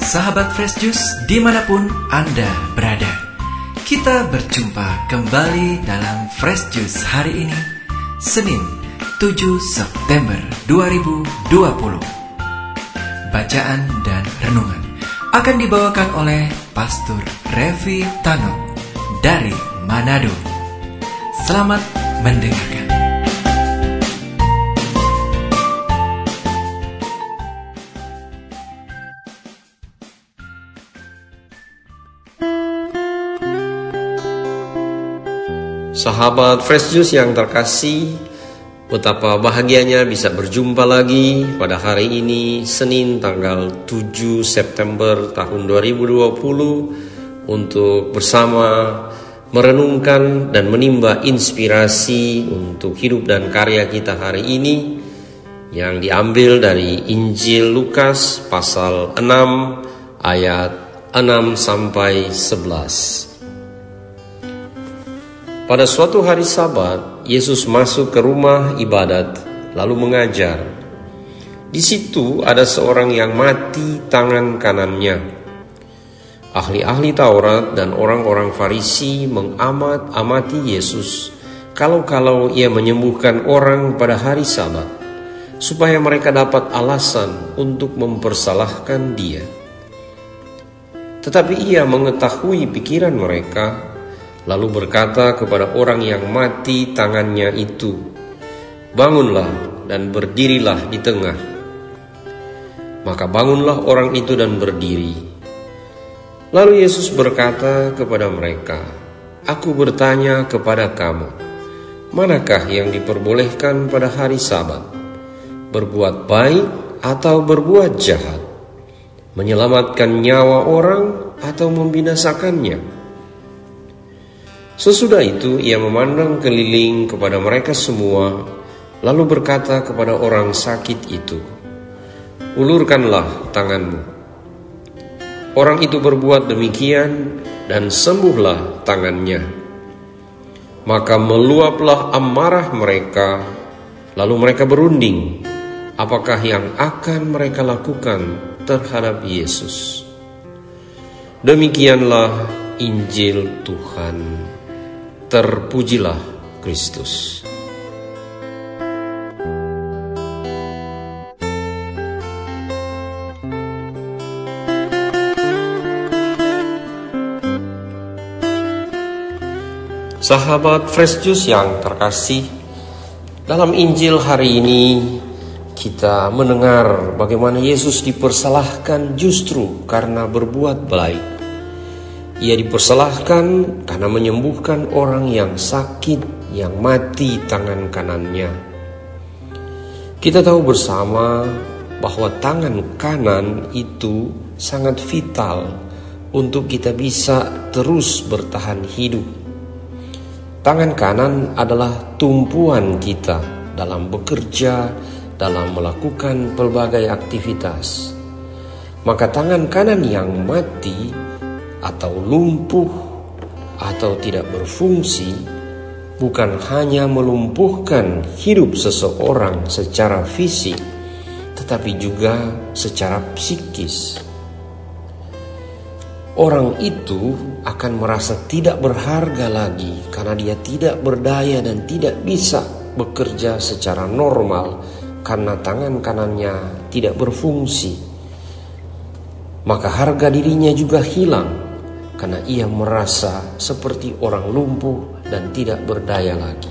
sahabat Fresh Juice dimanapun Anda berada. Kita berjumpa kembali dalam Fresh Juice hari ini, Senin 7 September 2020. Bacaan dan renungan akan dibawakan oleh Pastor Revi Tano dari Manado. Selamat mendengarkan. Sahabat Fresh Juice yang terkasih, betapa bahagianya bisa berjumpa lagi pada hari ini, Senin tanggal 7 September tahun 2020, untuk bersama merenungkan dan menimba inspirasi untuk hidup dan karya kita hari ini, yang diambil dari Injil Lukas pasal 6 ayat 6 sampai 11. Pada suatu hari Sabat, Yesus masuk ke rumah ibadat lalu mengajar. Di situ ada seorang yang mati tangan kanannya. Ahli-ahli Taurat dan orang-orang Farisi mengamat-amati Yesus kalau ia menyembuhkan orang pada hari Sabat, supaya mereka dapat alasan untuk mempersalahkan dia. Tetapi ia mengetahui pikiran mereka, lalu berkata kepada orang yang mati tangannya itu, "Bangunlah dan berdirilah di tengah." Maka bangunlah orang itu dan berdiri. Lalu Yesus berkata kepada mereka, "Aku bertanya kepada kamu, manakah yang diperbolehkan pada hari Sabat? Berbuat baik atau berbuat jahat? Menyelamatkan nyawa orang atau membinasakannya?" Sesudah itu ia memandang keliling kepada mereka semua, lalu berkata kepada orang sakit itu, "Ulurkanlah tanganmu." Orang itu berbuat demikian dan sembuhlah tangannya. Maka meluaplah amarah mereka, lalu mereka berunding apakah yang akan mereka lakukan terhadap Yesus. Demikianlah Injil Tuhan. Terpujilah Kristus. Sahabat Fresh Juice yang terkasih, dalam Injil hari ini kita mendengar bagaimana Yesus dipersalahkan justru karena berbuat baik. Ia dipersalahkan karena menyembuhkan orang yang sakit, yang mati tangan kanannya. Kita tahu bersama bahwa tangan kanan itu sangat vital untuk kita bisa terus bertahan hidup. Tangan kanan adalah tumpuan kita dalam bekerja, dalam melakukan pelbagai aktivitas. Maka tangan kanan yang mati atau lumpuh atau tidak berfungsi bukan hanya melumpuhkan hidup seseorang secara fisik, tetapi juga secara psikis. Orang itu akan merasa tidak berharga lagi karena dia tidak berdaya dan tidak bisa bekerja secara normal karena tangan kanannya tidak berfungsi. Maka harga dirinya juga hilang karena ia merasa seperti orang lumpuh dan tidak berdaya lagi.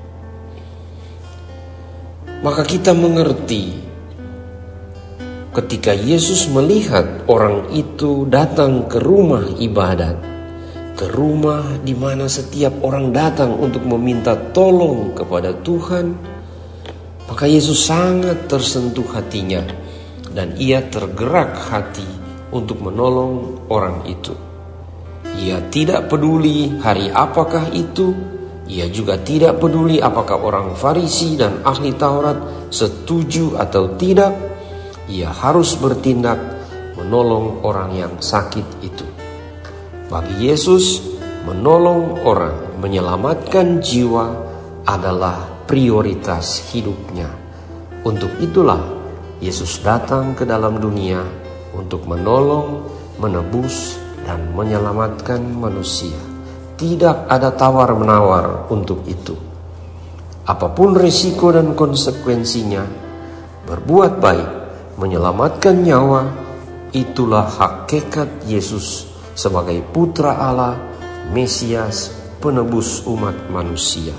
Maka kita mengerti ketika Yesus melihat orang itu datang ke rumah ibadat, ke rumah di mana setiap orang datang untuk meminta tolong kepada Tuhan, maka Yesus sangat tersentuh hatinya dan ia tergerak hati untuk menolong orang itu. Ia tidak peduli hari apakah itu. Ia juga tidak peduli apakah orang Farisi dan ahli Taurat setuju atau tidak. Ia harus bertindak menolong orang yang sakit itu. Bagi Yesus, menolong orang, menyelamatkan jiwa adalah prioritas hidupnya. Untuk itulah Yesus datang ke dalam dunia untuk menolong, menebus, dan menyelamatkan manusia. Tidak ada tawar-menawar untuk itu. Apapun risiko dan konsekuensinya, berbuat baik, menyelamatkan nyawa, itulah hakikat Yesus sebagai Putra Allah, Mesias, penebus umat manusia.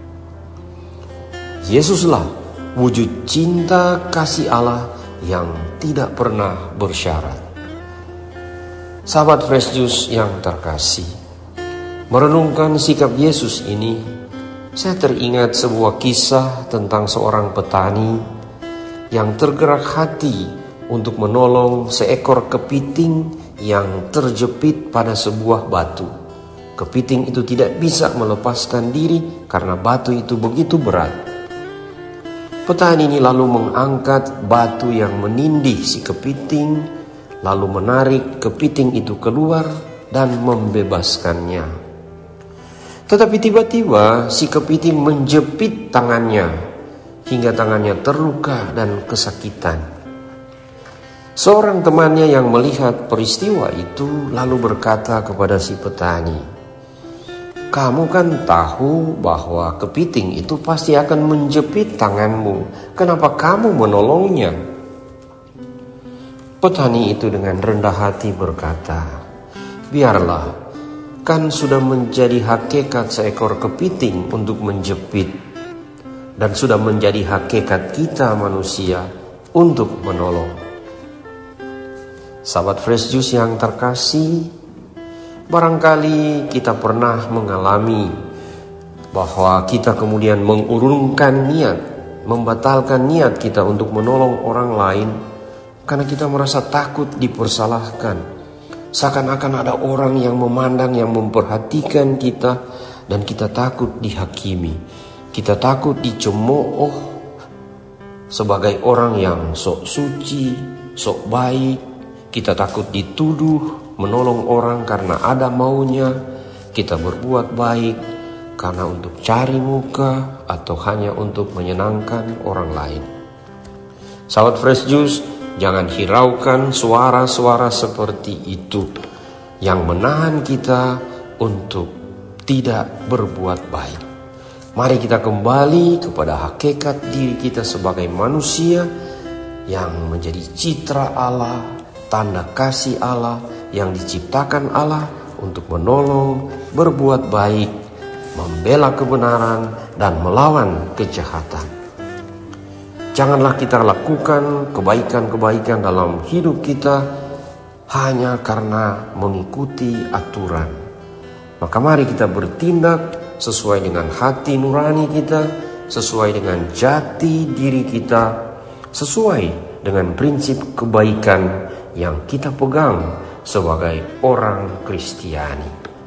Yesuslah wujud cinta kasih Allah yang tidak pernah bersyarat. Sahabat Fresh Juice yang terkasih, merenungkan sikap Yesus ini, saya teringat sebuah kisah tentang seorang petani yang tergerak hati untuk menolong seekor kepiting yang terjepit pada sebuah batu. Kepiting itu tidak bisa melepaskan diri karena batu itu begitu berat. Petani ini lalu mengangkat batu yang menindih si kepiting, lalu menarik kepiting itu keluar dan membebaskannya. Tetapi tiba-tiba si kepiting menjepit tangannya hingga tangannya terluka dan kesakitan. Seorang temannya yang melihat peristiwa itu lalu berkata kepada si petani, "Kamu kan tahu bahwa kepiting itu pasti akan menjepit tanganmu. Kenapa kamu menolongnya?" Petani itu dengan rendah hati berkata, "Biarlah, kan sudah menjadi hakikat seekor kepiting untuk menjepit, dan sudah menjadi hakikat kita manusia untuk menolong." Sahabat Fresh Juice yang terkasih, barangkali kita pernah mengalami bahwa kita kemudian mengurungkan niat, membatalkan niat kita untuk menolong orang lain karena kita merasa takut dipersalahkan. Seakan-akan ada orang yang memandang, yang memperhatikan kita, dan kita takut dihakimi. Kita takut dicemooh sebagai orang yang sok suci, sok baik. Kita takut dituduh menolong orang karena ada maunya. Kita berbuat baik karena untuk cari muka atau hanya untuk menyenangkan orang lain. Sahabat Fresh Juice, jangan hiraukan suara-suara seperti itu yang menahan kita untuk tidak berbuat baik. Mari kita kembali kepada hakikat diri kita sebagai manusia yang menjadi citra Allah, tanda kasih Allah yang diciptakan Allah untuk menolong, berbuat baik, membela kebenaran, dan melawan kejahatan. Janganlah kita lakukan kebaikan-kebaikan dalam hidup kita hanya karena mengikuti aturan. Maka mari kita bertindak sesuai dengan hati nurani kita, sesuai dengan jati diri kita, sesuai dengan prinsip kebaikan yang kita pegang sebagai orang Kristiani.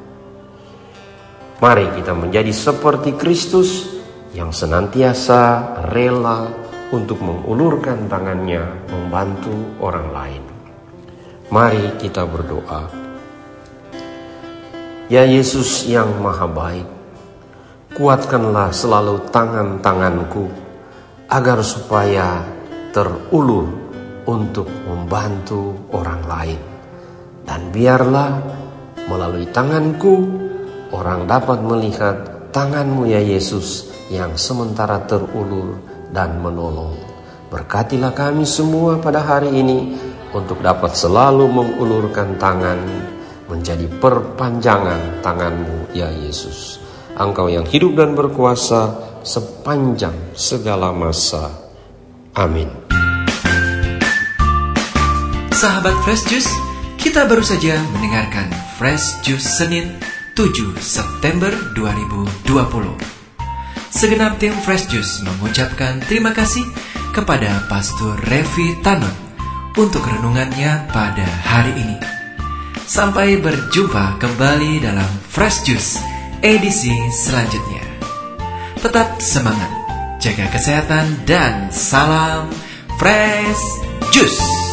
Mari kita menjadi seperti Kristus yang senantiasa rela untuk mengulurkan tangannya membantu orang lain. Mari kita berdoa. Ya Yesus yang Maha Baik, kuatkanlah selalu tangan-tanganku agar supaya terulur untuk membantu orang lain. Dan biarlah melalui tanganku orang dapat melihat tangan-Mu ya Yesus yang sementara terulur dan menolong. Berkatilah kami semua pada hari ini untuk dapat selalu mengulurkan tangan, menjadi perpanjangan tangan-Mu ya Yesus. Engkau yang hidup dan berkuasa sepanjang segala masa. Amin. Sahabat Fresh Juice, kita baru saja mendengarkan Fresh Juice Senin 7 September 2020. Segenap tim Fresh Juice mengucapkan terima kasih kepada Pastor Revi Tanot untuk renungannya pada hari ini. Sampai berjumpa kembali dalam Fresh Juice edisi selanjutnya. Tetap semangat, jaga kesehatan, dan salam Fresh Juice.